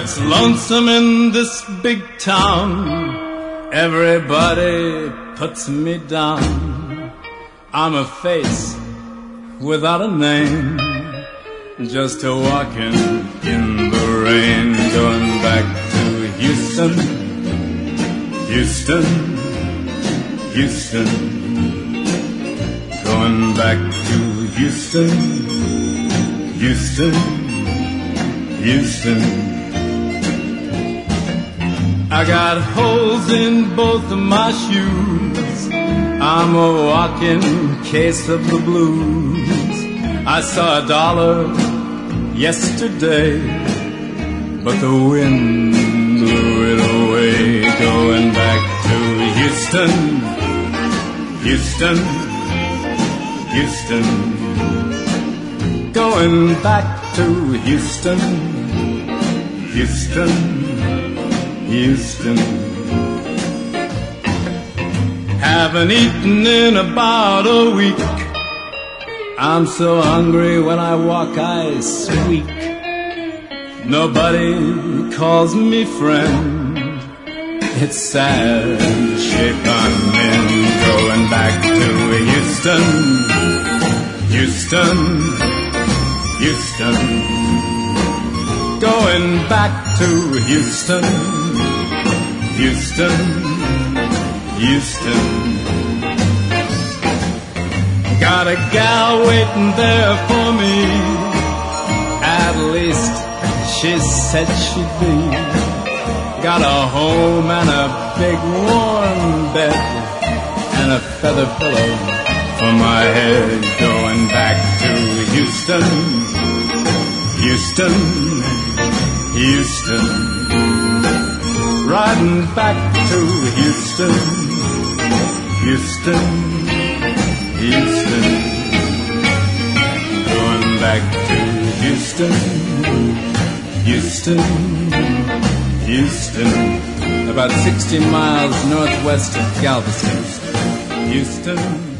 it's lonesome in this big town. Everybody puts me down. I'm a face without a name, just a walking in the rain. Going back to Houston, Houston, Houston. Going back to Houston, Houston, Houston. I got holes in both of my shoes. I'm a walking case of the blues. I saw $1 yesterday, but the wind blew it away. Going back to Houston, Houston, Houston. Going back to Houston, Houston, Houston. Haven't eaten in about a week. I'm so hungry when I walk I squeak. Nobody calls me friend. It's sad the shape I'm in. Going back to Houston, Houston, Houston. Going back to Houston, Houston, Houston. Got a gal waiting there for me. At least she said she'd be. Got a home and a big warm bed and a feather pillow for my head. Going back to Houston, Houston, Houston. Riding back to Houston, Houston, Houston. Going back to Houston, Houston, Houston. About 60 miles northwest of Galveston, Houston.